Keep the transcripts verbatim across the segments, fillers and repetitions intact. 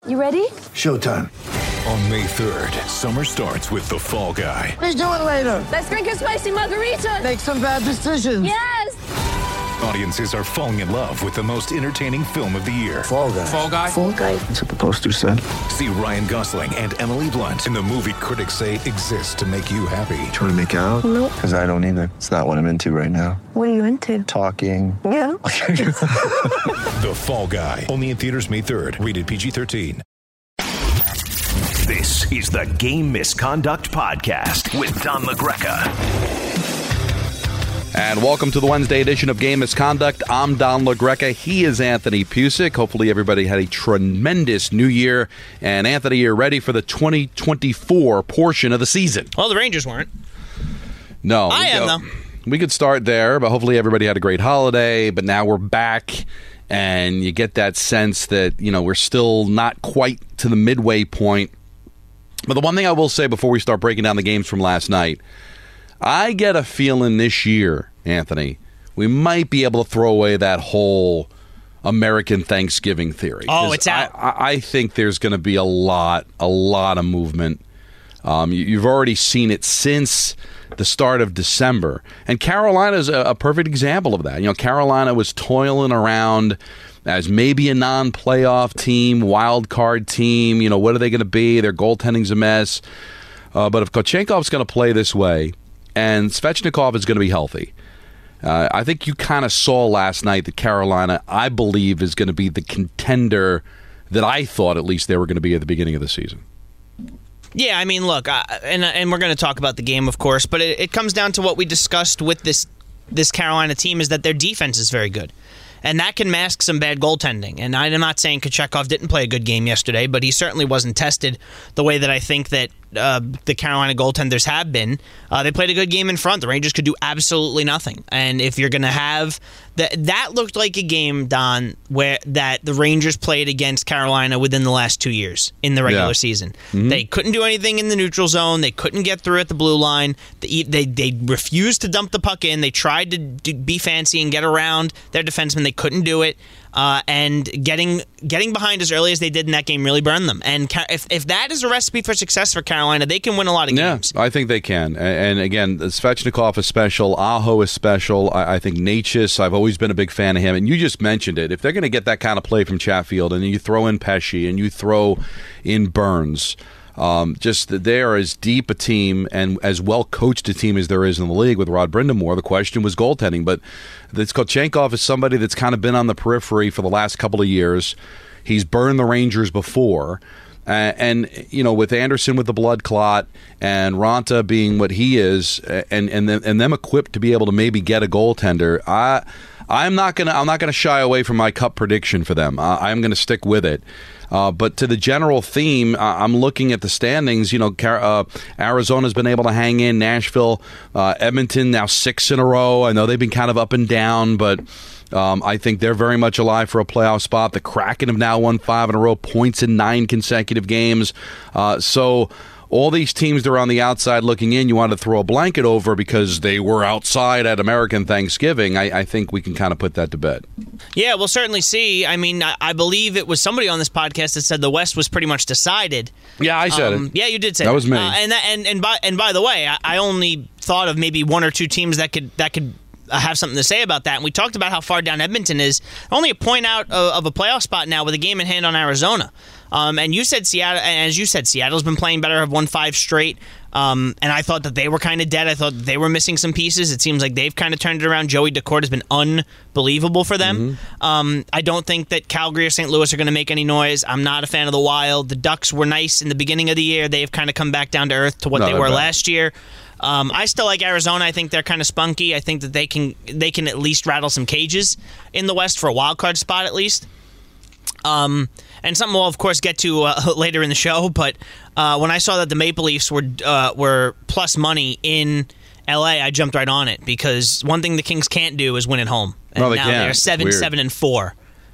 You ready? Showtime. On May third, summer starts with The Fall Guy. Let's do it later. Let's drink a spicy margarita. Make some bad decisions. Yes! Audiences are falling in love with the most entertaining film of the year. Fall Guy. Fall Guy? Fall Guy. That's what the poster said. See Ryan Gosling and Emily Blunt in the movie critics say exists to make you happy. Trying to make it out? Nope. Because I don't either. It's not what I'm into right now. What are you into? Talking. Yeah. The Fall Guy. Only in theaters May third. Rated P G thirteen. This is the Game Misconduct Podcast with Don LaGreca. And welcome to the Wednesday edition of Game Misconduct. I'm Don LaGreca. He is Anthony Pusick. Hopefully everybody had a tremendous new year. And Anthony, you're ready for the twenty twenty-four portion of the season. Well, the Rangers weren't. No. I am, go, though. We could start there, but hopefully everybody had a great holiday. But now we're back, and you get that sense that, you know, we're still not quite to the midway point. But the one thing I will say before we start breaking down the games from last night, I get a feeling this year, Anthony, we might be able to throw away that whole American Thanksgiving theory. Oh, it's out. I, I think there's going to be a lot, a lot of movement. Um, you, you've already seen it since the start of December. And Carolina is a, a perfect example of that. You know, Carolina was toiling around as maybe a non-playoff team, wild card team. You know, what are they going to be? Their goaltending's a mess. Uh, but if Kochenkov's going to play this way and Svechnikov is going to be healthy, uh, I think you kind of saw last night that Carolina, I believe, is going to be the contender that I thought at least they were going to be at the beginning of the season. Yeah, I mean, look, I, and and we're going to talk about the game, of course, but it, it comes down to what we discussed with this this Carolina team is that their defense is very good. And that can mask some bad goaltending. And I'm not saying Kochetkov didn't play a good game yesterday, but he certainly wasn't tested the way that I think that uh, the Carolina goaltenders have been. Uh, they played a good game in front. The Rangers could do absolutely nothing. And if you're going to have that, that looked like a game, Don, where that the Rangers played against Carolina within the last two years in the regular yeah. season. Mm-hmm. They couldn't do anything in the neutral zone. They couldn't get through at the blue line. They they, they refused to dump the puck in. They tried to do, be fancy and get around their defensemen. They couldn't do it. Uh, and getting getting behind as early as they did in that game really burned them. And if if that is a recipe for success for Carolina, they can win a lot of games. Yeah, I think they can. And, and again, Svechnikov is special. Aho is special. I, I think Natchez, I've always been a big fan of him. And you just mentioned it. If they're going to get that kind of play from Chatfield, and you throw in Pesce, and you throw in Burns, Um, just that they are as deep a team and as well coached a team as there is in the league with Rod Brindamore. The question was goaltending, but this Kochenkov is somebody that's kind of been on the periphery for the last couple of years. He's burned the Rangers before. Uh, and, you know, with Anderson with the blood clot and Ranta being what he is and and them, and them equipped to be able to maybe get a goaltender, I, I'm not going to I'm not going to shy away from my cup prediction for them. Uh, I'm going to stick with it. Uh, but to the general theme, uh, I'm looking at the standings. You know, uh, Arizona's been able to hang in. Nashville, uh, Edmonton, now six in a row. I know they've been kind of up and down, but um, I think they're very much alive for a playoff spot. The Kraken have now won five in a row, points in nine consecutive games. Uh, so all these teams that are on the outside looking in, you want to throw a blanket over because they were outside at American Thanksgiving. I, I think we can kind of put that to bed. Yeah, we'll certainly see. I mean, I, I believe it was somebody on this podcast that said the West was pretty much decided. Yeah, I said um, it. Yeah, you did say that. That was me. Uh, and, that, and and by and by the way, I, I only thought of maybe one or two teams that could that could. have something to say about that. And we talked about how far down Edmonton is. Only a point out of, of a playoff spot now with a game in hand on Arizona. Um, and you said Seattle, and as you said, Seattle's been playing better, have won five straight. Um, and I thought that they were kind of dead. I thought that they were missing some pieces. It seems like they've kind of turned it around. Joey Decourt has been unbelievable for them. Mm-hmm. Um, I don't think that Calgary or Saint Louis are going to make any noise. I'm not a fan of the Wild. The Ducks were nice in the beginning of the year. They've kind of come back down to earth to what no, they were bad. last year. Um, I still like Arizona. I think they're kind of spunky. I think that they can they can at least rattle some cages in the West for a wild card spot at least. Um, and something we'll of course get to uh, later in the show. But uh, when I saw that the Maple Leafs were uh, were plus money in L A, I jumped right on it because one thing the Kings can't do is win at home. And no, they now can't. they're seven, Weird. seven, and four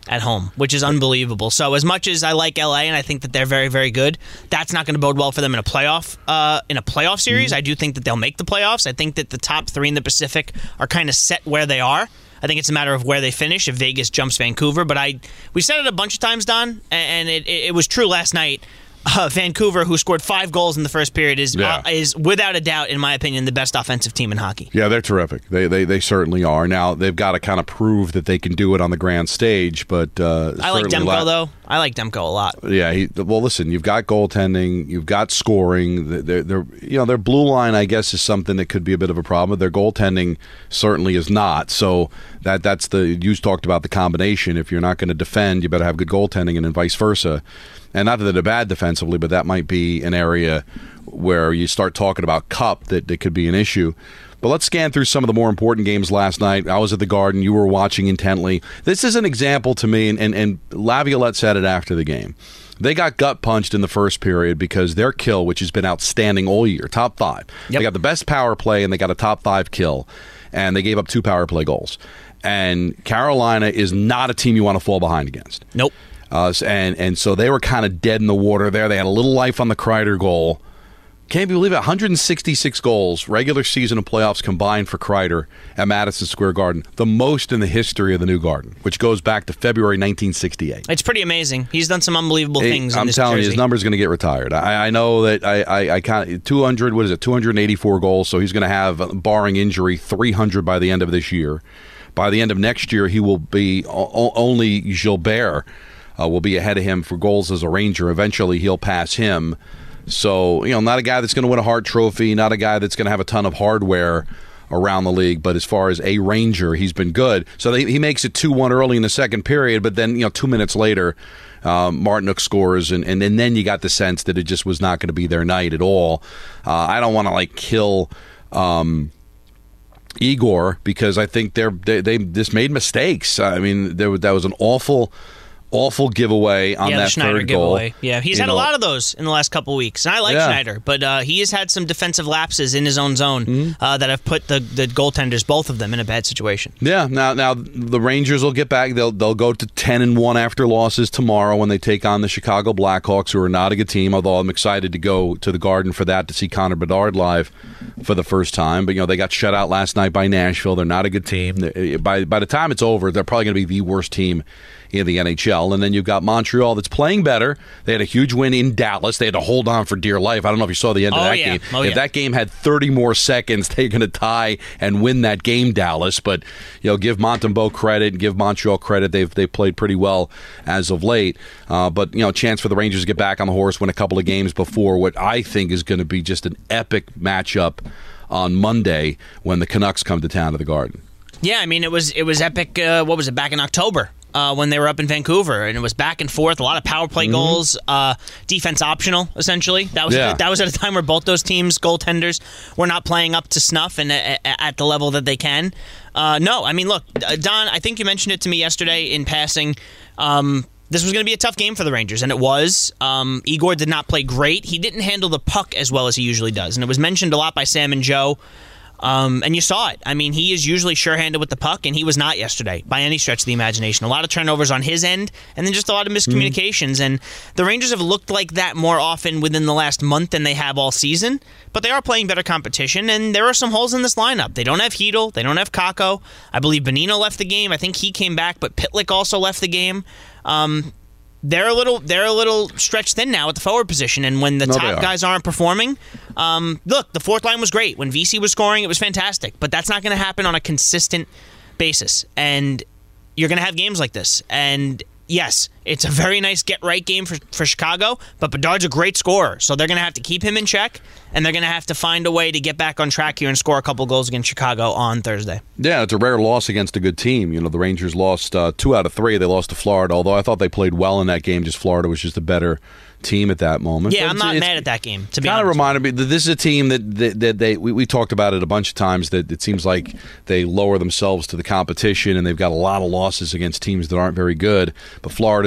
at home, which is unbelievable. So as much as I like L A and I think that they're very, very good, that's not going to bode well for them in a playoff uh, in a playoff series. Mm-hmm. I do think that they'll make the playoffs. I think that the top three in the Pacific are kind of set where they are. I think it's a matter of where they finish if Vegas jumps Vancouver. But I we said it a bunch of times, Don, and it, it was true last night. Uh, Vancouver, who scored five goals in the first period, is yeah. uh, is without a doubt, in my opinion, the best offensive team in hockey. Yeah, they're terrific. They they, they certainly are. Now, they've got to kind of prove that they can do it on the grand stage. But uh, I like Demko, la- though. I like Demko a lot. Yeah. He, well, listen, you've got goaltending, you've got scoring. They're, they're, you know, their blue line, I guess, is something that could be a bit of a problem. But their goaltending certainly is not. So that that's the you talked about the combination. If you're not going to defend, you better have good goaltending, and then vice versa. And not that they're bad defensively, but that might be an area where you start talking about Cup that, that could be an issue. But let's scan through some of the more important games last night. I was at the Garden. You were watching intently. This is an example to me, and, and, and Laviolette said it after the game. They got gut punched in the first period because their kill, which has been outstanding all year, top five. Yep. They got the best power play, and they got a top five kill, and they gave up two power play goals. And Carolina is not a team you want to fall behind against. Nope. Uh, and and so they were kind of dead in the water there. They had a little life on the Kreider goal. Can't believe it, one hundred sixty-six goals, regular season and playoffs combined for Kreider at Madison Square Garden. The most in the history of the new Garden, which goes back to February nineteen sixty-eight. It's pretty amazing. He's done some unbelievable hey, things in I'm this telling jersey. you, his number's going to get retired. I, I know that I, I, I can't, two hundred, what is it, two hundred eighty-four goals, so he's going to have, barring injury, three hundred by the end of this year. By the end of next year, he will be o- only Gilbert. Uh, will be ahead of him for goals as a Ranger. Eventually, he'll pass him. So, you know, not a guy that's going to win a Hart Trophy, not a guy that's going to have a ton of hardware around the league, but as far as a Ranger, he's been good. So they, he makes it two one early in the second period, but then, you know, two minutes later, um, Martinook scores, and, and, and then you got the sense that it just was not going to be their night at all. Uh, I don't want to, like, kill... Um, Igor, because I think they're they, they just made mistakes. I mean, there that was an awful, awful giveaway on yeah, that the Schneider third goal. Giveaway. Yeah, he's you had know. a lot of those in the last couple of weeks, and I like yeah. Schneider, but uh, he has had some defensive lapses in his own zone mm-hmm. uh, that have put the, the goaltenders, both of them, in a bad situation. Yeah, now now the Rangers will get back. They'll they'll go to ten and one after losses tomorrow when they take on the Chicago Blackhawks, who are not a good team. Although I'm excited to go to the Garden for that to see Connor Bedard live for the first time. But you know they got shut out last night by Nashville. They're not a good team. By by the time it's over, they're probably going to be the worst team in the N H L. And then you've got Montreal that's playing better. They had a huge win in Dallas. They had to hold on for dear life. I don't know if you saw the end of oh, that yeah. game. Oh, if yeah. that game had thirty more seconds, they're going to tie and win that game, Dallas. But you know, give Montembeault credit, give Montreal credit. They've they played pretty well as of late. Uh, but you know, chance for the Rangers to get back on the horse, win a couple of games before what I think is going to be just an epic matchup on Monday when the Canucks come to town to the Garden. Yeah, I mean, it was it was epic. Uh, what was it, back in October uh, when they were up in Vancouver, and it was back and forth, a lot of power play mm-hmm. goals, uh, defense optional, essentially. That was yeah. that was at a time where both those teams' goaltenders were not playing up to snuff and uh, at the level that they can. Uh, no, I mean, look, Don, I think you mentioned it to me yesterday in passing. Um, This was going to be a tough game for the Rangers, and it was. Um, Igor did not play great. He didn't handle the puck as well as he usually does, and it was mentioned a lot by Sam and Joe, um, and you saw it. I mean, he is usually sure-handed with the puck, and he was not yesterday by any stretch of the imagination. A lot of turnovers on his end, and then just a lot of miscommunications, mm-hmm. and the Rangers have looked like that more often within the last month than they have all season, but they are playing better competition, and there are some holes in this lineup. They don't have Hedl. They don't have Kakko. I believe Bonino left the game. I think he came back, but Pitlick also left the game. Um, they're a little they're a little stretched thin now at the forward position, and when the no, top guys aren't performing, um, look, the fourth line was great. When V C was scoring, it was fantastic, but that's not going to happen on a consistent basis, and you're going to have games like this. And yes, it's a very nice get-right game for, for Chicago, but Bedard's a great scorer, so they're going to have to keep him in check, and they're going to have to find a way to get back on track here and score a couple goals against Chicago on Thursday. Yeah, it's a rare loss against a good team. You know, the Rangers lost uh, two out of three. They lost to Florida, although I thought they played well in that game. Just Florida was just a better team at that moment. Yeah, but I'm not mad at that game, to be honest. Kind of reminded me that this is a team that, that, that they we, we talked about it a bunch of times, that it seems like they lower themselves to the competition, and they've got a lot of losses against teams that aren't very good. But Florida's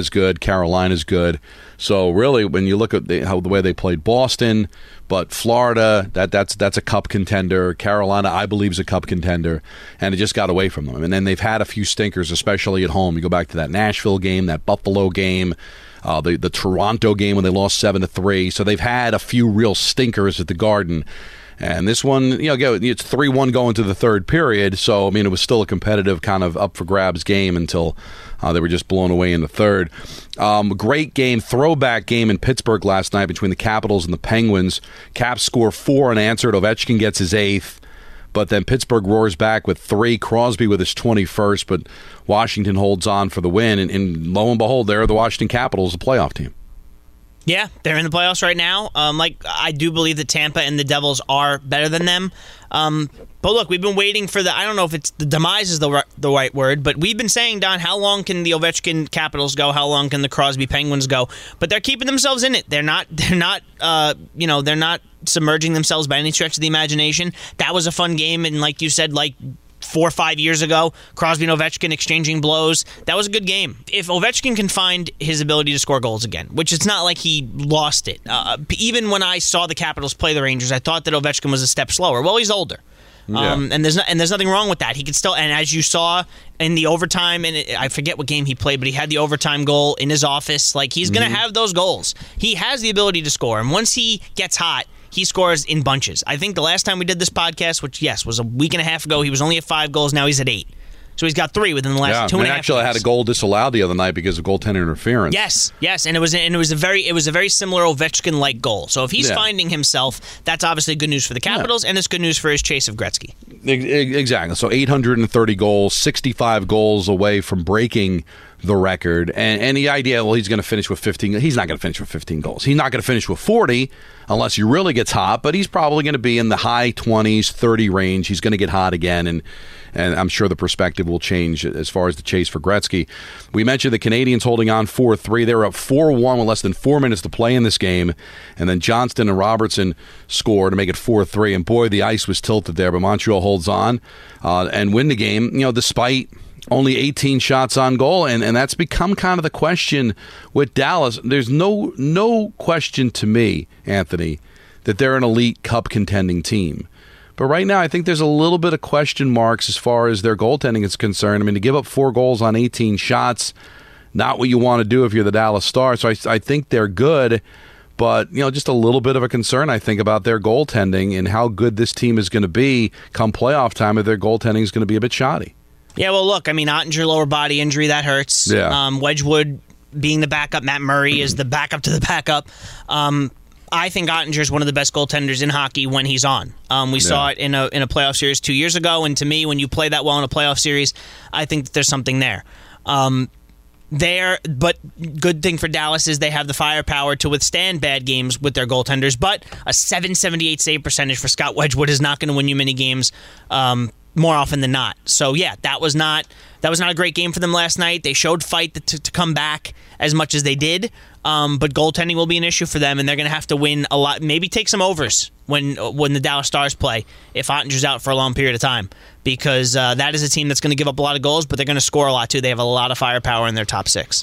Florida's good. Carolina's good. So really, when you look at the, how the way they played Boston, but Florida, that that's that's a cup contender. Carolina, I believe, is a cup contender, and it just got away from them. And then they've had a few stinkers, especially at home. You go back to that Nashville game, that Buffalo game, uh, the the Toronto game when they lost seven to three. So they've had a few real stinkers at the Garden. And this one, you know, it's three one going to the third period. So, I mean, it was still a competitive kind of up-for-grabs game until uh, they were just blown away in the third. Um, great game, throwback game in Pittsburgh last night between the Capitals and the Penguins. Caps score four unanswered. Ovechkin gets his eighth. But then Pittsburgh roars back with three. Crosby with his twenty-first. But Washington holds on for the win. And, and lo and behold, there are the Washington Capitals, the playoff team. Yeah, they're in the playoffs right now. Um, like I do believe that Tampa and the Devils are better than them. Um, but look, we've been waiting for the. I don't know if it's the demise is the the right word, but we've been saying, Don, how long can the Ovechkin Capitals go? How long can the Crosby Penguins go? But they're keeping themselves in it. They're not. They're not. Uh, you know, they're not submerging themselves by any stretch of the imagination. That was a fun game, and like you said, like. Four or five years ago, Crosby and Ovechkin exchanging blows. That was a good game. If Ovechkin can find his ability to score goals again, which it's not like he lost it. Uh, even when I saw the Capitals play the Rangers, I thought that Ovechkin was a step slower. Well, he's older. Yeah. Um, and there's no, and there's nothing wrong with that. He could still, and as you saw in the overtime, and it, I forget what game he played, but he had the overtime goal in his office. Like he's mm-hmm. going to have those goals. He has the ability to score, and once he gets hot, he scores in bunches. I think the last time we did this podcast, which, yes, was a week and a half ago, he was only at five goals. Now he's at eight. So he's got three within the last yeah, two and a half actually, games. I had a goal disallowed the other night because of goaltender interference. Yes, yes, and it was and it was a very it was a very similar Ovechkin-like goal. So if he's yeah. finding himself, that's obviously good news for the Capitals, yeah. and it's good news for his chase of Gretzky. Exactly. So eight hundred thirty goals, sixty-five goals away from breaking the record. And, and the idea, well, he's going to finish with fifteen. He's not going to finish with fifteen goals. He's not going to finish with forty unless he really gets hot, but he's probably going to be in the high twenties, thirty range. He's going to get hot again, and and I'm sure the perspective will change as far as the chase for Gretzky. We mentioned the Canadians holding on four three. They were up four one with less than four minutes to play in this game, and then Johnston and Robertson scored to make it four three, and boy, the ice was tilted there, but Montreal holds on uh, and win the game, you know, despite only eighteen shots on goal, and, and that's become kind of the question with Dallas. There's no no question to me, Anthony, that they're an elite cup contending team. But right now, I think there's a little bit of question marks as far as their goaltending is concerned. I mean, to give up four goals on eighteen shots, not what you want to do if you're the Dallas Stars. So I, I think they're good, but you know, just a little bit of a concern, I think, about their goaltending and how good this team is going to be come playoff time if their goaltending is going to be a bit shoddy. Yeah, well, look, I mean, Ottinger lower body injury, that hurts. Yeah. Um, Wedgwood being the backup, Matt Murray is the backup to the backup. Um, I think Ottinger is one of the best goaltenders in hockey when he's on. Um, we yeah. saw it in a in a playoff series two years ago, and to me, when you play that well in a playoff series, I think that there's something there. Um, there, but good thing for Dallas is they have the firepower to withstand bad games with their goaltenders. But a seven seventy-eight save percentage for Scott Wedgwood is not going to win you many games. Um, more often than not. So yeah, that was not that was not a great game for them last night. They showed fight to, to come back as much as they did, um, but goaltending will be an issue for them, and they're going to have to win a lot. Maybe take some overs when when the Dallas Stars play if Ottinger's out for a long period of time, because uh, that is a team that's going to give up a lot of goals, but they're going to score a lot too. They have a lot of firepower in their top six.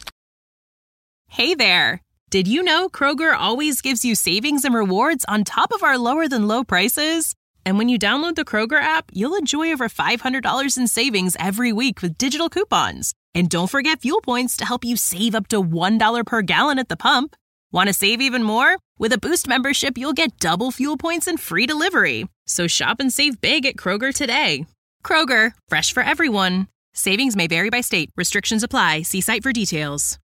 Hey there! Did you know Kroger always gives you savings and rewards on top of our lower than low prices? And when you download the Kroger app, you'll enjoy over five hundred dollars in savings every week with digital coupons. And don't forget fuel points to help you save up to one dollar per gallon at the pump. Want to save even more? With a Boost membership, you'll get double fuel points and free delivery. So shop and save big at Kroger today. Kroger, fresh for everyone. Savings may vary by state. Restrictions apply. See site for details.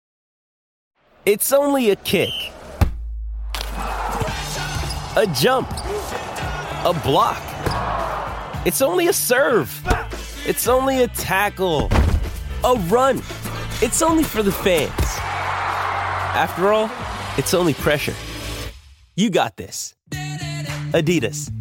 It's only a kick. A jump. A block. It's only a serve. It's only a tackle. A run. It's only for the fans. After all, it's only pressure. You got this. Adidas.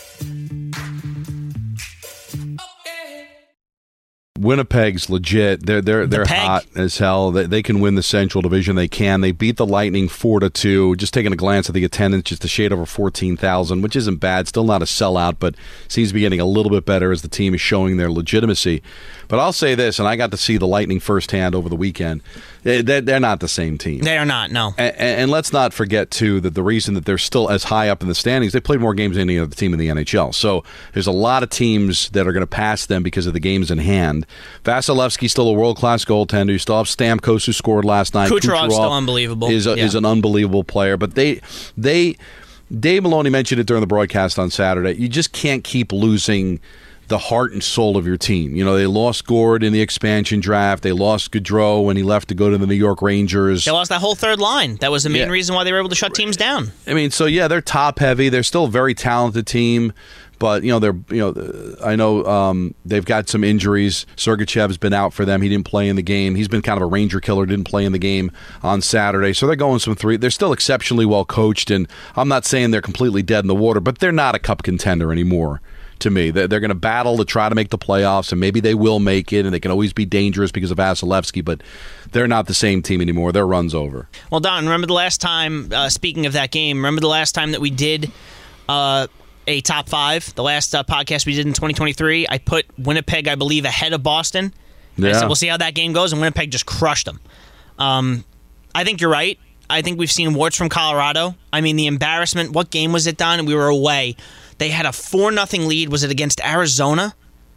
Winnipeg's legit. They're they're they're the hot as hell. They, they can win the Central Division. They can. They beat the Lightning four to two. Just taking a glance at the attendance, just a shade over fourteen thousand, which isn't bad. Still not a sellout, but seems to be getting a little bit better as the team is showing their legitimacy. But I'll say this, and I got to see the Lightning firsthand over the weekend. They're, they're not the same team. They are not, no. And, and let's not forget, too, that the reason that they're still as high up in the standings, they played more games than any other team in the N H L. So there's a lot of teams that are going to pass them because of the games in hand. Vasilevsky's still a world-class goaltender. You still have Stamkos, who scored last night. Kucherov's still unbelievable. Is, a, yeah. is an unbelievable player. But they, they, Dave Maloney mentioned it during the broadcast on Saturday. You just can't keep losing the heart and soul of your team. You know, they lost Gord in the expansion draft. They lost Gaudreau when he left to go to the New York Rangers. They lost that whole third line. That was the main yeah. reason why they were able to shut teams down. I mean, so yeah, they're top heavy. They're still a very talented team, but you know, they're you know, I know um, they've got some injuries. Sergachev's been out for them. He didn't play in the game. He's been kind of a Ranger killer. Didn't play in the game on Saturday. So they're going some three. They're still exceptionally well coached, and I'm not saying they're completely dead in the water, but they're not a cup contender anymore. To me, they're, they're going to battle to try to make the playoffs, and maybe they will make it, and they can always be dangerous because of Vasilevsky, but they're not the same team anymore. Their run's over. Well, Don, remember the last time, uh, speaking of that game, remember the last time that we did uh, a top five, the last uh, podcast we did in twenty twenty-three, I put Winnipeg, I believe, ahead of Boston. Yeah. I said, we'll see how that game goes, and Winnipeg just crushed them. Um, I think you're right. I think we've seen warts from Colorado. I mean, the embarrassment, what game was it, Don? We were away. They had a four nothing lead. Was it against Arizona?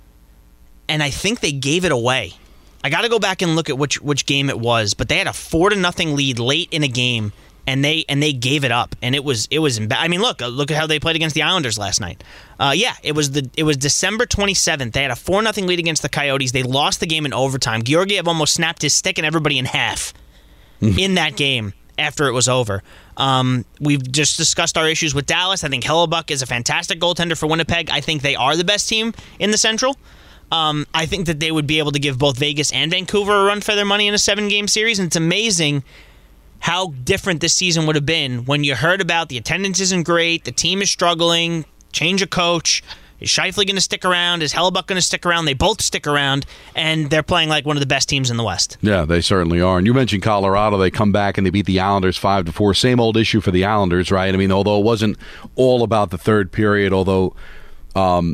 And I think they gave it away. I got to go back and look at which which game it was, but they had a four to nothing lead late in a game, and they and they gave it up. And it was it was. Imba- I mean, look look at how they played against the Islanders last night. Uh, yeah, it was the it was December twenty-seventh. They had a four nothing lead against the Coyotes. They lost the game in overtime. Georgiev almost snapped his stick and everybody in half in that game after it was over. Um, we've just discussed our issues with Dallas. I think Hellebuck is a fantastic goaltender for Winnipeg. I think they are the best team in the Central. Um, I think that they would be able to give both Vegas and Vancouver a run for their money in a seven-game series, and it's amazing how different this season would have been when you heard about the attendance isn't great, the team is struggling, change of coach. Is Scheifele going to stick around? Is Hellebuck going to stick around? They both stick around, and they're playing like one of the best teams in the West. Yeah, they certainly are. And you mentioned Colorado. They come back and they beat the Islanders five to four. Same old issue for the Islanders, right? I mean, although it wasn't all about the third period, although um,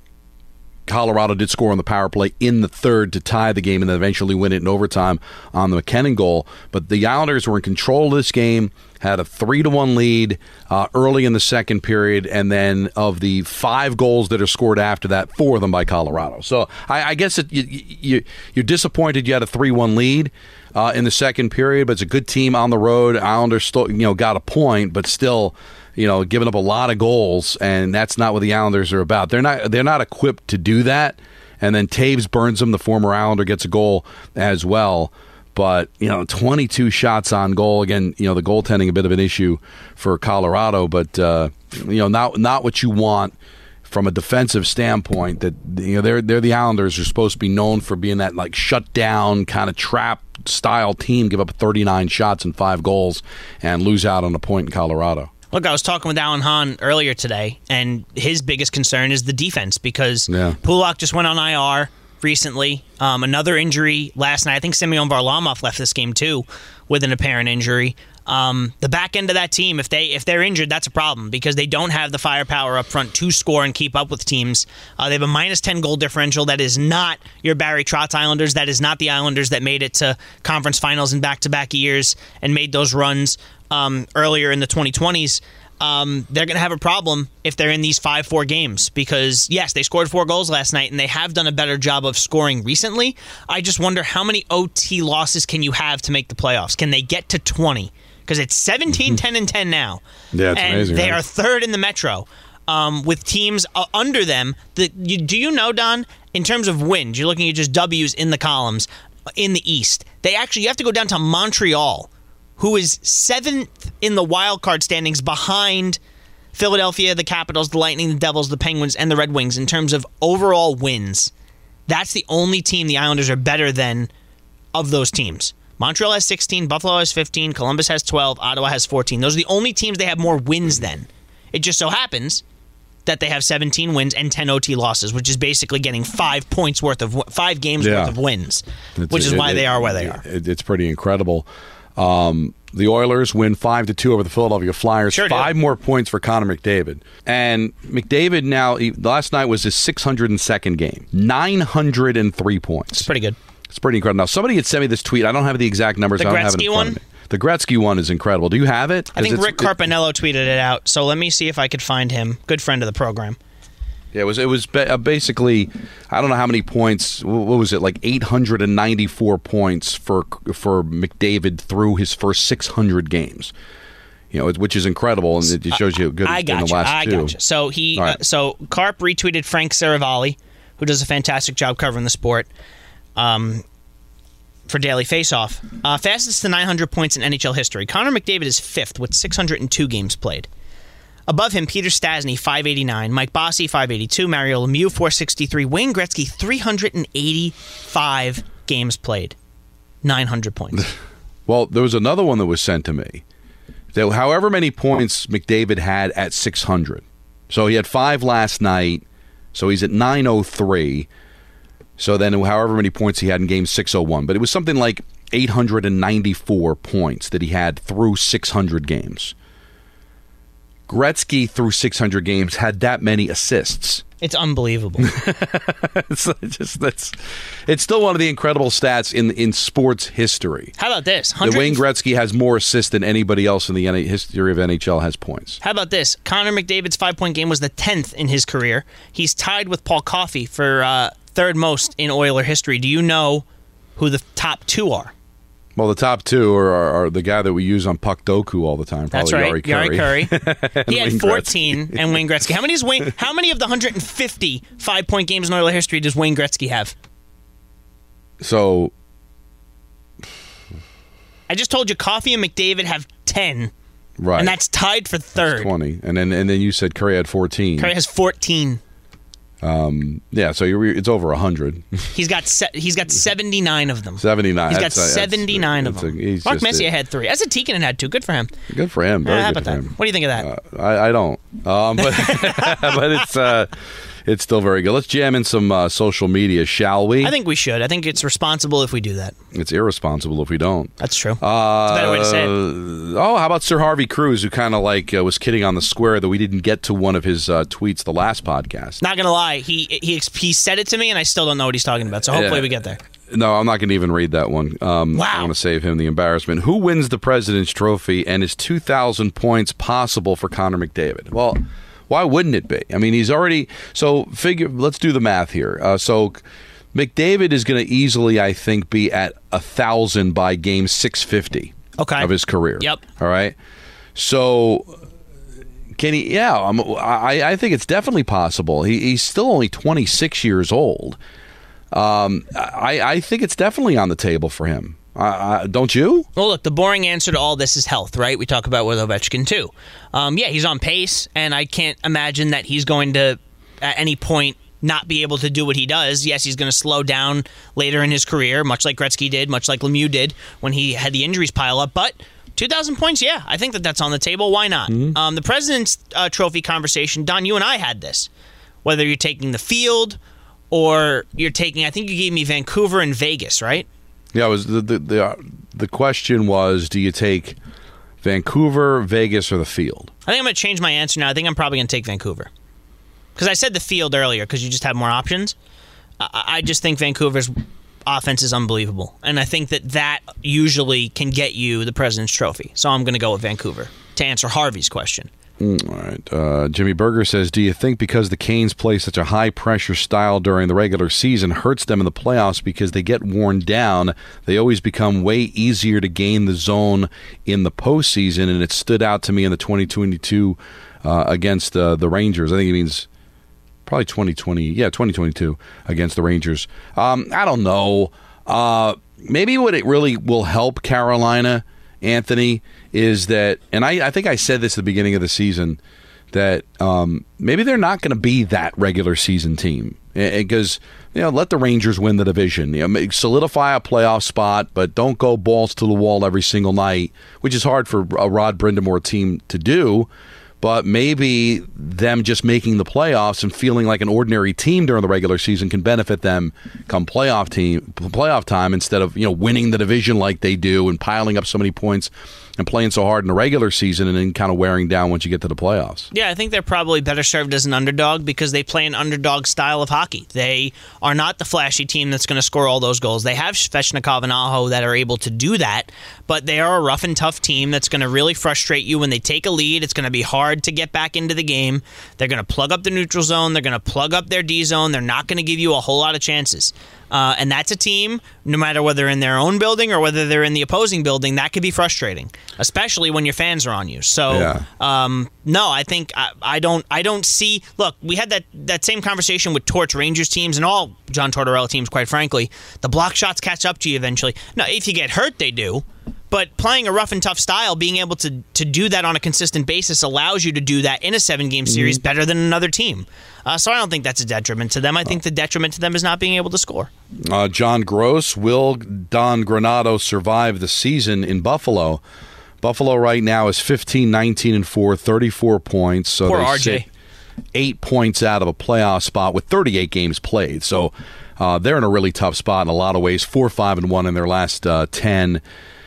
Colorado did score on the power play in the third to tie the game and then eventually win it in overtime on the McKinnon goal. But the Islanders were in control of this game, had a three to one lead uh, early in the second period, and then of the five goals that are scored after that, four of them by Colorado. So I, I guess it, you, you, you're disappointed you had a three one lead uh, in the second period, but it's a good team on the road. Islanders still, you know, got a point, but still, you know, giving up a lot of goals, and that's not what the Islanders are about. They're not they're not equipped to do that. And then Taves burns them. The former Islander gets a goal as well. But, you know, twenty-two shots on goal. Again, you know, the goaltending a bit of an issue for Colorado, but, uh, you know, not not what you want from a defensive standpoint. That, you know, they're, they're the Islanders are supposed to be known for being that, like, shut-down kind of trap-style team, give up thirty-nine shots and five goals and lose out on a point in Colorado. Look, I was talking with Alan Hahn earlier today, and his biggest concern is the defense because yeah. Pulak just went on I R recently. Um, another injury last night. I think Semyon Varlamov left this game too with an apparent injury. Um, the back end of that team, if they if they're injured, that's a problem because they don't have the firepower up front to score and keep up with teams. Uh, they have a minus ten goal differential. That is not your Barry Trotz Islanders. That is not the Islanders that made it to conference finals in back-to-back years and made those runs um, earlier in the twenty twenties. Um, they're going to have a problem if they're in these five four games because, yes, they scored four goals last night, and they have done a better job of scoring recently. I just wonder how many O T losses can you have to make the playoffs? Can they get to twenty? Because it's seventeen, ten, and ten now. Yeah, it's and amazing. They right? are third in the Metro um, with teams uh, under them. The, you, do you know, Don, in terms of wins, you're looking at just W's in the columns in the East. They actually, you have to go down to Montreal, who is seventh in the wild card standings behind Philadelphia, the Capitals, the Lightning, the Devils, the Penguins, and the Red Wings in terms of overall wins. That's the only team the Islanders are better than of those teams. Montreal has sixteen, Buffalo has fifteen, Columbus has twelve, Ottawa has fourteen. Those are the only teams they have more wins than. It just so happens that they have seventeen wins and ten O T losses, which is basically getting five points worth of five games yeah. worth of wins, it's, which is it, why it, they are where they are. It, it's pretty incredible. Um, the Oilers win five to two over the Philadelphia Flyers. Sure Five do. more points for Connor McDavid. And McDavid now, he, last night was his six hundred second game. nine hundred three points. It's pretty good. It's pretty incredible. Now, somebody had sent me this tweet. I don't have the exact numbers. The I don't have it Gretzky in front one? of me. The Gretzky one is incredible. Do you have it? I think it's, Rick Carpinello it, tweeted it out. So let me see if I could find him. Good friend of the program. Yeah, it was. It was ba- basically, I don't know how many points. What was it? Like eight hundred ninety-four points for for McDavid through his first six hundred games. You know, which is incredible, and it shows you how good I he's been got the you. last I two. got you. So he, Right. uh, so Carp retweeted Frank Saravalli, who does a fantastic job covering the sport. Um. For Daily Faceoff. Uh, fastest to nine hundred points in N H L history. Connor McDavid is fifth with six hundred two games played. Above him, Peter Stastny, five eighty-nine. Mike Bossy, five eighty-two. Mario Lemieux, four sixty-three. Wayne Gretzky, three hundred eighty-five games played. nine hundred points. Well, there was another one that was sent to me. That however many points McDavid had at six hundred. So he had five last night. So he's at nine oh three. So then however many points he had in game six oh one. But it was something like eight hundred ninety-four points that he had through six hundred games. Gretzky through six hundred games had that many assists. It's unbelievable. it's just that's it's still one of the incredible stats in in sports history. How about this? That Wayne Gretzky has more assists than anybody else in the N- history of N H L has points. How about this? Connor McDavid's five-point game was the tenth in his career. He's tied with Paul Coffey for uh, third most in Oiler history. Do you know who the top two are? Well, the top two are, are, are the guy that we use on Puck Doku all the time. That's Probably right, Yari Yari Curry. Curry. He had Wayne fourteen, Gretzky. and Wayne Gretzky. How many is Wayne? How many of the one hundred fifty five-point games in Oiler history does Wayne Gretzky have? So, I just told you, Coffey and McDavid have ten, right, and that's tied for third. That's twenty, and then and then you said Curry had fourteen. Curry has fourteen. Um, yeah, so you're, it's over a hundred. He's got se- he's got seventy-nine of them. Seventy-nine. He's got That's, uh, that's- seventy-nine of that's a- them. he's Mark just Messier a- had three. As a Tikkanen had two. Good for him. Good for him. Very Uh, how good about for that? him. What do you think of that? Uh, I, I don't, um, but but it's uh, it's still very good. Let's jam in some uh, social media, shall we? I think we should. I think it's responsible if we do that. It's irresponsible if we don't. That's true. Uh, It's a better way to say it. Oh, how about Sir Harvey Cruz, who kind of like uh, was kidding on the square that we didn't get to one of his uh, tweets the last podcast. Not gonna lie, he he he said it to me, and I still don't know what he's talking about. So hopefully Yeah. we get there. No, I'm not going to even read that one. Um, Wow. I want to save him the embarrassment. Who wins the President's Trophy, and is two thousand points possible for Connor McDavid? Well, why wouldn't it be? I mean, he's already... So, figure. Let's do the math here. Uh, so, McDavid is going to easily, I think, be at one thousand by game six fifty Okay. of his career. Yep. All right? So... Can he? Yeah, I'm, I, I think it's definitely possible. He, he's still only twenty-six years old. Um, I, I think it's definitely on the table for him. Uh, uh, don't you? Well, look, the boring answer to all this is health, right? We talk about with Ovechkin, too. Um, yeah, he's on pace, and I can't imagine that he's going to, at any point, not be able to do what he does. Yes, he's going to slow down later in his career, much like Gretzky did, much like Lemieux did when he had the injuries pile up. But two thousand points, yeah, I think that that's on the table. Why not? Mm-hmm. Um, the President's uh, Trophy conversation, Don, you and I had this. Whether you're taking the field or you're taking, I think you gave me Vancouver and Vegas, right? Yeah, it was the the the, uh, the question was, do you take Vancouver, Vegas, or the field? I think I'm going to change my answer now. I think I'm probably going to take Vancouver. Because I said the field earlier because you just have more options. I, I just think Vancouver's offense is unbelievable. And I think that that usually can get you the President's Trophy. So I'm going to go with Vancouver to answer Harvey's question. Mm, all right. Uh, Jimmy Berger says, do you think because the Canes play such a high-pressure style during the regular season hurts them in the playoffs because they get worn down? They always become way easier to gain the zone in the postseason, and it stood out to me in the twenty twenty-two uh, against uh, the Rangers. I think it means probably twenty twenty. Yeah, twenty twenty-two against the Rangers. Um, I don't know. Uh, maybe what it really will help Carolina, Anthony, is that, and I, I think I said this at the beginning of the season, that um, maybe they're not going to be that regular season team because, you know, let the Rangers win the division. You know, solidify a playoff spot, but don't go balls to the wall every single night, which is hard for a Rod Brindamore team to do. But maybe them just making the playoffs and feeling like an ordinary team during the regular season can benefit them come playoff team playoff time instead of, you know, winning the division like they do and piling up so many points and playing so hard in the regular season and then kind of wearing down once you get to the playoffs. Yeah, I think they're probably better served as an underdog because they play an underdog style of hockey. They are not the flashy team that's going to score all those goals. They have Svechnikov and Aho that are able to do that, but they are a rough and tough team that's going to really frustrate you when they take a lead. It's going to be hard to get back into the game. They're going to plug up the neutral zone. They're going to plug up their D zone. They're not going to give you a whole lot of chances. Uh, and that's a team, no matter whether in their own building or whether they're in the opposing building, that could be frustrating, especially when your fans are on you. So, yeah. um, no, I think I, I don't. I don't see. Look, we had that, that same conversation with Torch Rangers teams and all John Tortorella teams. Quite frankly, the block shots catch up to you eventually. Now, if you get hurt, they do. But playing a rough and tough style, being able to, to do that on a consistent basis allows you to do that in a seven-game series mm-hmm. better than another team. Uh, so I don't think that's a detriment to them. I think the detriment to them is not being able to score. Uh, John Gross, will Don Granato survive the season in Buffalo? Buffalo right now is fifteen, nineteen, and four, thirty-four points. So Poor they R J. sit eight points out of a playoff spot with thirty-eight games played. So uh, they're in a really tough spot in a lot of ways. four, five, and one in their last uh, ten.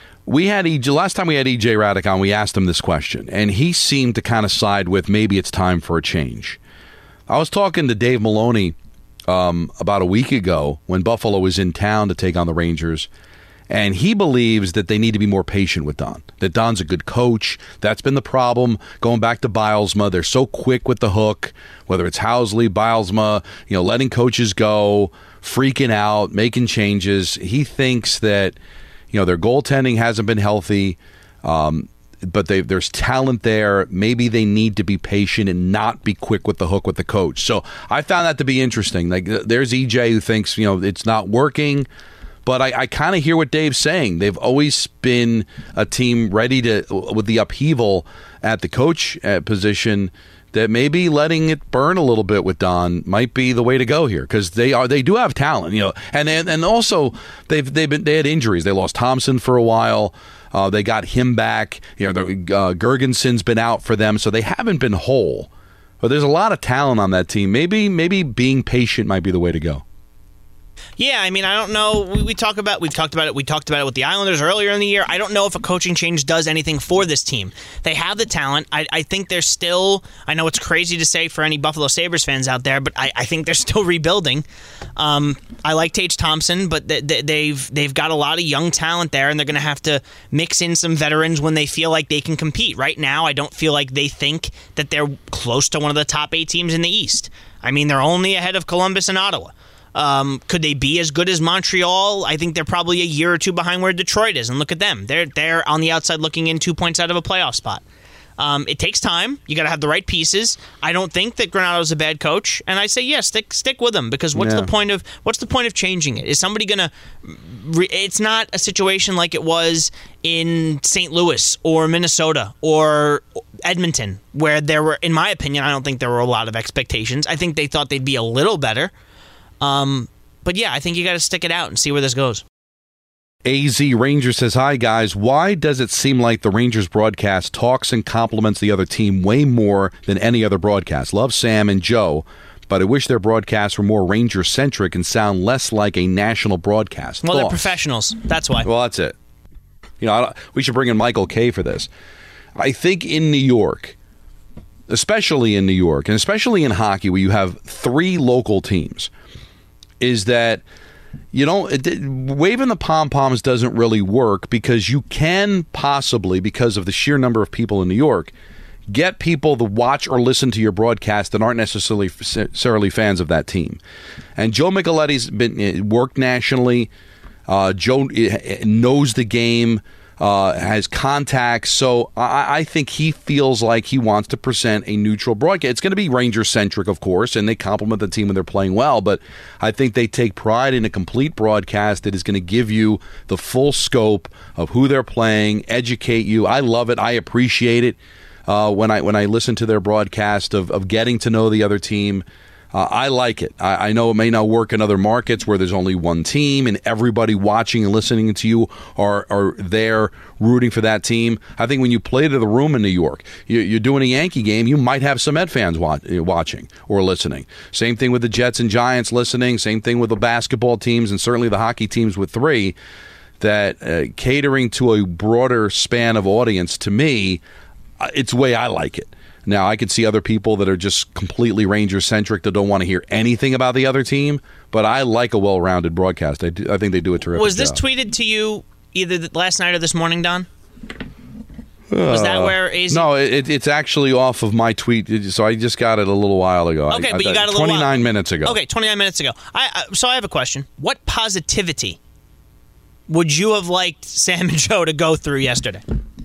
We had E J, last time we had E J Radic on, we asked him this question, and he seemed to kind of side with maybe it's time for a change. I was talking to Dave Maloney um, about a week ago when Buffalo was in town to take on the Rangers, and he believes that they need to be more patient with Don, that Don's a good coach. That's been the problem going back to Bilesma. They're so quick with the hook, whether it's Housley, Bilesma, you know, letting coaches go, freaking out, making changes. He thinks that You know, their goaltending hasn't been healthy, um, but they, there's talent there. Maybe they need to be patient and not be quick with the hook with the coach. So I found that to be interesting. Like, there's E J who thinks, you know, it's not working, but I, I kind of hear what Dave's saying. They've always been a team ready to, with the upheaval at the coach uh, position, that maybe letting it burn a little bit with Don might be the way to go here, because they are they do have talent, you know, and and, and also they've they've been they had injuries. They lost Thompson for a while. Uh, they got him back. You know, the, uh, Gergensen's been out for them, so they haven't been whole. But there's a lot of talent on that team. Maybe maybe being patient might be the way to go. Yeah, I mean, I don't know. We, we talk about we've talked about it. We talked about it with the Islanders earlier in the year. I don't know if a coaching change does anything for this team. They have the talent. I, I think they're still. I know it's crazy to say for any Buffalo Sabres fans out there, but I, I think they're still rebuilding. Um, I like Tage Thompson, but they, they, they've they've got a lot of young talent there, and they're going to have to mix in some veterans when they feel like they can compete. Right now, I don't feel like they think that they're close to one of the top eight teams in the East. I mean, they're only ahead of Columbus and Ottawa. Um, could they be as good as Montreal? I think they're probably a year or two behind where Detroit is, and look at them. They're they're on the outside looking in two points out of a playoff spot. Um, it takes time. You got to have the right pieces. I don't think that Granato's a bad coach, and I say yes, yeah, stick stick with him, because what's yeah. the point of what's the point of changing it? Is somebody gonna? Re, it's not a situation like it was in Saint Louis or Minnesota or Edmonton, where there were, in my opinion, I don't think there were a lot of expectations. I think they thought they'd be a little better. Um, but yeah, I think you got to stick it out and see where this goes. A Z Ranger says, hi guys, why does it seem like the Rangers broadcast talks and compliments the other team way more than any other broadcast? Love Sam and Joe, but I wish their broadcasts were more Ranger-centric and sound less like a national broadcast. Well, Thoughts? They're professionals. That's why. Well, that's it. You know, I don't, we should bring in Michael Kay for this. I think in New York, especially in New York, and especially in hockey where you have three local teams, is that you don't it, waving the pom-poms doesn't really work, because you can possibly, because of the sheer number of people in New York, get people to watch or listen to your broadcast that aren't necessarily necessarily fans of that team. And Joe Micheletti's been worked nationally. Uh, Joe knows the game. Uh, has contacts, so I, I think he feels like he wants to present a neutral broadcast. It's going to be Ranger-centric, of course, and they compliment the team when they're playing well, but I think they take pride in a complete broadcast that is going to give you the full scope of who they're playing, educate you. I love it. I appreciate it uh, when I when I listen to their broadcast of, of getting to know the other team. Uh, I like it. I, I know it may not work in other markets where there's only one team and everybody watching and listening to you are, are there rooting for that team. I think when you play to the room in New York, you, you're doing a Yankee game, you might have some Met fans watch, watching or listening. Same thing with the Jets and Giants listening. Same thing with the basketball teams and certainly the hockey teams with three. that uh, catering to a broader span of audience, to me, uh, it's the way I like it. Now, I could see other people that are just completely Ranger-centric that don't want to hear anything about the other team, but I like a well-rounded broadcast. I, do, I think they do a terrific job. Was this job. tweeted to you either last night or this morning, Don? Was that where A Z? No, it, it's actually off of my tweet, so I just got it a little while ago. Okay, I, but you I, got it a little twenty-nine while. minutes ago. Okay, twenty-nine minutes ago. I, I So I have a question. What positivity would you have liked Sam and Joe to go through yesterday?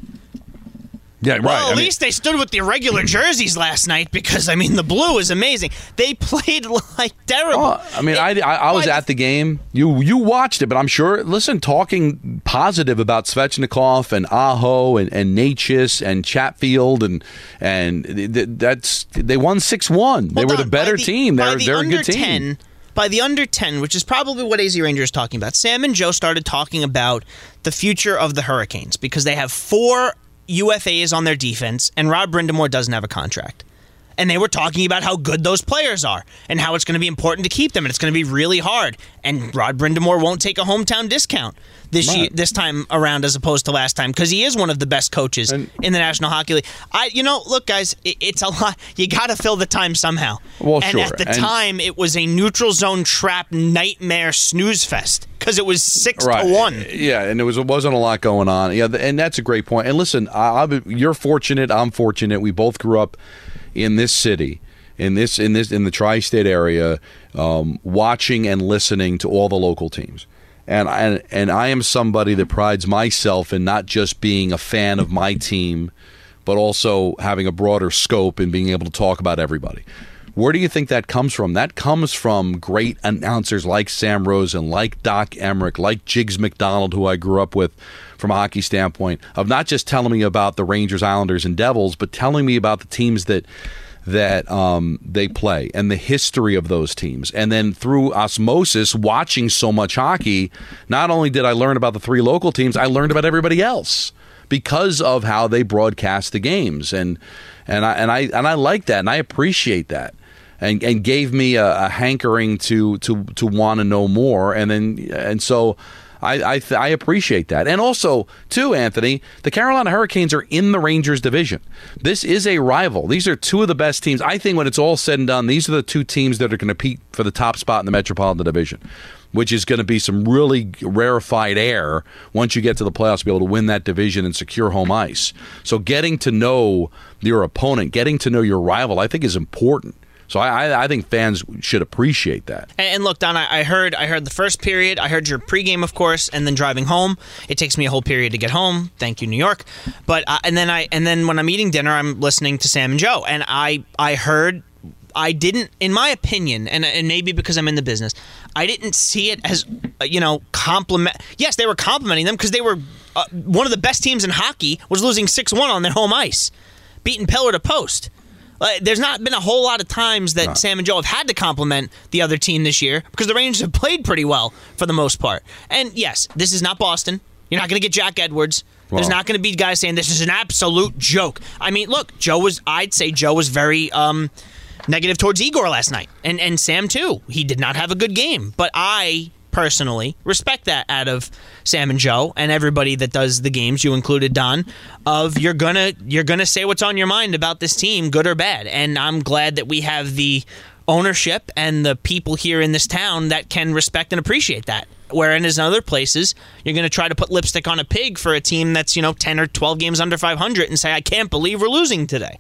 Yeah, right. Well, at I mean, least they stood with the irregular jerseys last night because, I mean, the blue is amazing. They played like terrible. Oh, I mean, It- I, I, I was why- at the game. You you watched it, but I'm sure. Listen, talking positive about Svechnikov and Aho and and Natchez and Chatfield and and th- th- that's they won six one. They Hold were on, the better by the- team. by They're the they're a under good team. ten, by the under ten, which is probably what A Z Ranger is talking about, Sam and Joe started talking about the future of the Hurricanes because they have four U F As on their defense, and Rod Brindamore doesn't have a contract. And they were talking about how good those players are and how it's going to be important to keep them, and it's going to be really hard. And Rod Brindamore won't take a hometown discount this Right. year, this time around as opposed to last time because he is one of the best coaches And- in the National Hockey League. I, you know, look, guys, it, it's a lot. You got to fill the time somehow. Well, and sure. at the And- time, it was a neutral zone trap nightmare snooze fest because it was six Right. to one. Yeah, and there was wasn't a lot going on. Yeah, and that's a great point. And listen, I, I, you're fortunate. I'm fortunate. We both grew up in this city, in this in this in the tri-state area, um, watching and listening to all the local teams. And and and I am somebody that prides myself in not just being a fan of my team, but also having a broader scope and being able to talk about everybody. Where do you think that comes from? That comes from great announcers like Sam Rosen, like Doc Emmerich, like Jiggs McDonald, who I grew up with from a hockey standpoint, of not just telling me about the Rangers, Islanders, and Devils, but telling me about the teams that that um, they play and the history of those teams. And then through osmosis, watching so much hockey, not only did I learn about the three local teams, I learned about everybody else because of how they broadcast the games. And and I and I and I like that, and I appreciate that. And, and gave me a, a hankering to to to want to know more, and then and so I I, th- I appreciate that. And also, too, Anthony, the Carolina Hurricanes are in the Rangers division. This is a rival. These are two of the best teams. I think when it's all said and done, these are the two teams that are going to compete for the top spot in the Metropolitan Division, which is going to be some really rarefied air once you get to the playoffs to be able to win that division and secure home ice. So getting to know your opponent, getting to know your rival, I think is important. So I, I think fans should appreciate that. And, and look, Don, I, I heard I heard the first period. I heard your pregame, of course, and then driving home. It takes me a whole period to get home. Thank you, New York. But uh, and then I and then when I'm eating dinner, I'm listening to Sam and Joe, and I I heard. I didn't, in my opinion, and and maybe because I'm in the business, I didn't see it as, uh, you know, compliment. Yes, they were complimenting them because they were uh, one of the best teams in hockey was losing six one on their home ice, beating pillar to post. Uh, there's not been a whole lot of times that no. Sam and Joe have had to compliment the other team this year because the Rangers have played pretty well for the most part. And yes, this is not Boston. You're not going to get Jack Edwards. Well, There's not going to be guys saying this is an absolute joke. I mean, look, Joe was, I'd say Joe was very um, negative towards Igor last night. And, and Sam, too. He did not have a good game. But I personally respect that out of Sam and Joe and everybody that does the games, you included, Don, of you're gonna you're gonna say what's on your mind about this team, good or bad. And I'm glad that we have the ownership and the people here in this town that can respect and appreciate that. Whereas in other places, you're going to try to put lipstick on a pig for a team that's, you know, ten or twelve games under five hundred and say, I can't believe we're losing today.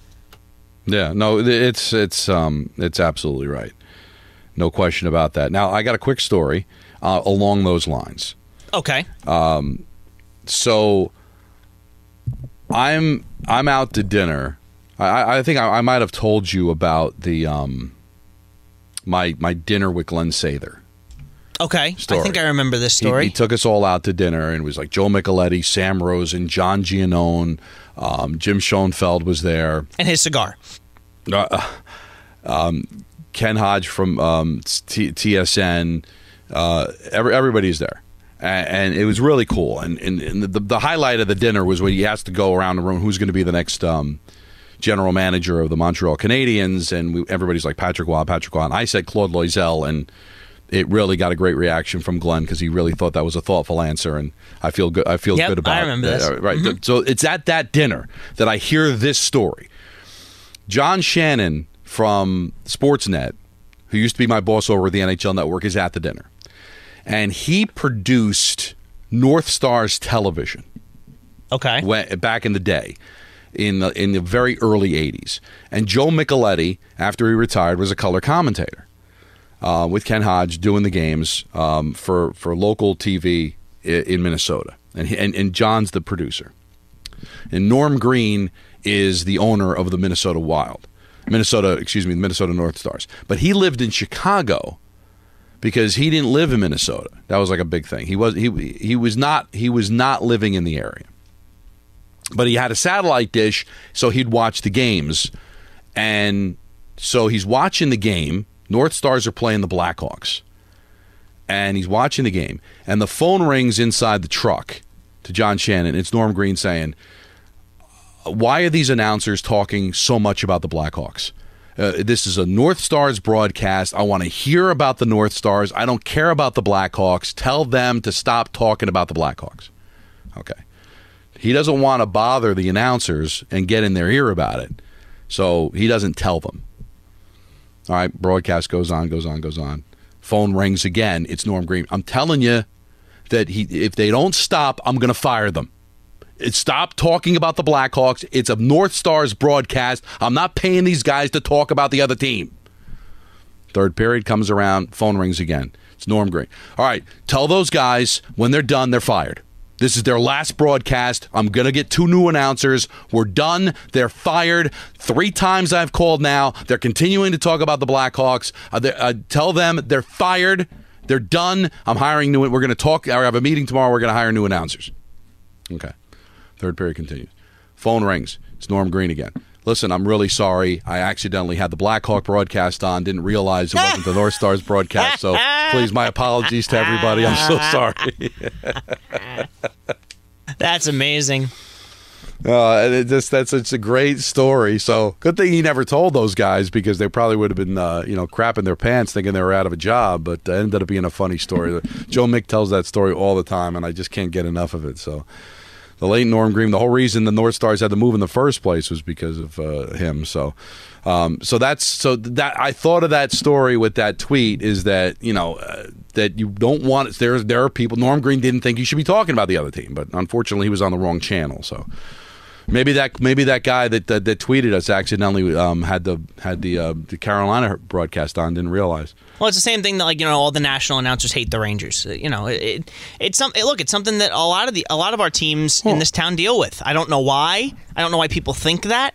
Yeah, no, it's it's um it's absolutely right. No question about that. Now, I got a quick story uh, along those lines. Okay. Um, so I'm I'm out to dinner. I, I think I, I might have told you about the um my my dinner with Glenn Sather. Okay, story. I think I remember this story. He, he took us all out to dinner, and it was like Joe Micheletti, Sam Rosen, John Giannone, um, Jim Schoenfeld was there, and his cigar. Uh, um, Ken Hodge from um, T- TSN, uh, every, everybody's there. And, and it was really cool. And, and, and the, the highlight of the dinner was when he asked to go around the room, who's going to be the next um, general manager of the Montreal Canadiens? And we, everybody's like, Patrick Waugh, Patrick Waugh. And I said Claude Loisel, and it really got a great reaction from Glenn because he really thought that was a thoughtful answer, and I feel good. I feel yep, good about I remember it. this. Uh, right. Mm-hmm. So it's at that dinner that I hear this story. John Shannon from Sportsnet, who used to be my boss over at the N H L Network, is at the dinner, and he produced North Stars Television. Okay. When, back in the day. In the, in the very early eighties. And Joe Micheletti, after he retired, was a color commentator uh, with Ken Hodge doing the games um, for, for local T V in, in Minnesota. And, he, and and John's the producer. And Norm Green is the owner of the Minnesota Wild. Minnesota, excuse me, the Minnesota North Stars. But he lived in Chicago because he didn't live in Minnesota. That was like a big thing. He was he he was not he was not living in the area. But he had a satellite dish, so he'd watch the games. And so he's watching the game. North Stars are playing the Blackhawks. And he's watching the game. And the phone rings inside the truck to John Shannon. It's Norm Green saying, why are these announcers talking so much about the Blackhawks? Uh, this is a North Stars broadcast. I want to hear about the North Stars. I don't care about the Blackhawks. Tell them to stop talking about the Blackhawks. Okay. He doesn't want to bother the announcers and get in their ear about it, so he doesn't tell them. All right, broadcast goes on, goes on, goes on. Phone rings again. It's Norm Green. I'm telling you that he, if they don't stop, I'm going to fire them. It, stop talking about the Blackhawks. It's a North Stars broadcast. I'm not paying these guys to talk about the other team. Third period comes around. Phone rings again. It's Norm Green. All right, tell those guys when they're done, they're fired. This is their last broadcast. I'm going to get two new announcers. We're done. They're fired. Three times I've called now. They're continuing to talk about the Blackhawks. Uh, uh, tell them they're fired. They're done. I'm hiring new. We're going to talk. I have a meeting tomorrow. We're going to hire new announcers. Okay. Third period continues. Phone rings. It's Norm Green again. Listen, I'm really sorry. I accidentally had the Blackhawk broadcast on. Didn't realize it wasn't the North Stars broadcast. So please, my apologies to everybody. I'm so sorry. That's amazing. Uh, it just that's it's a great story. So good thing he never told those guys because they probably would have been uh, you know crapping their pants thinking they were out of a job. But it ended up being a funny story. Joe Mick tells that story all the time, and I just can't get enough of it. So. The late Norm Green, the whole reason the North Stars had to move in the first place was because of uh, him. So, um, so that's so that I thought of that story with that tweet is that you know uh, that you don't want there. There are people. Norm Green didn't think you should be talking about the other team, but unfortunately, he was on the wrong channel. So maybe that maybe that guy that that, that tweeted us accidentally um, had the had the uh, the Carolina broadcast on, didn't realize. Well, it's the same thing that, like, you know, all the national announcers hate the Rangers. You know, it, it it's some it, look, it's something that a lot of the a lot of our teams in this town deal with. I don't know why. I don't know why people think that.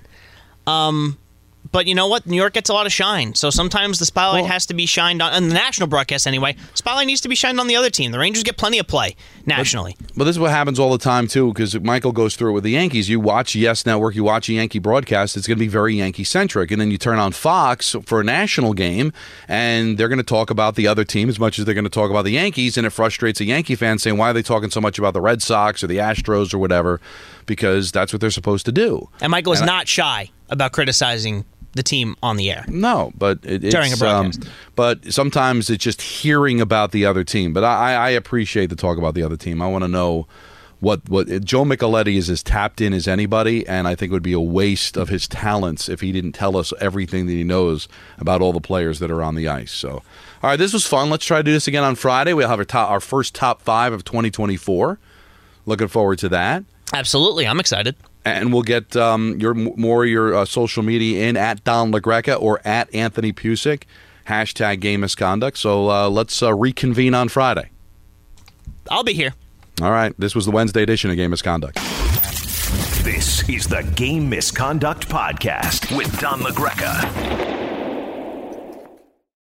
Um, but you know what? New York gets a lot of shine. So sometimes the spotlight well, has to be shined on, on the national broadcast anyway. Spotlight needs to be shined on the other team. The Rangers get plenty of play nationally. But, but this is what happens all the time, too, because Michael goes through it with the Yankees. You watch Yes Network, you watch a Yankee broadcast, it's going to be very Yankee-centric. And then you turn on Fox for a national game, and they're going to talk about the other team as much as they're going to talk about the Yankees, and it frustrates a Yankee fan saying, why are they talking so much about the Red Sox or the Astros or whatever? Because that's what they're supposed to do. And Michael is and not I, shy about criticizing the team on the air. No, but it, it's during a broadcast. Um, but sometimes it's just hearing about the other team. But I, I appreciate the talk about the other team. I want to know what what Joe Micheletti is as tapped in as anybody, and I think it would be a waste of his talents if he didn't tell us everything that he knows about all the players that are on the ice. So, all right, this was fun. Let's try to do this again on Friday. We'll have our top, our first top five of twenty twenty-four. Looking forward to that. Absolutely, I'm excited. And we'll get um, your more of your uh, social media in at Don LaGreca or at Anthony Pusick, hashtag game misconduct. So uh, let's uh, reconvene on Friday. I'll be here. All right. This was the Wednesday edition of Game Misconduct. This is the Game Misconduct Podcast with Don LaGreca.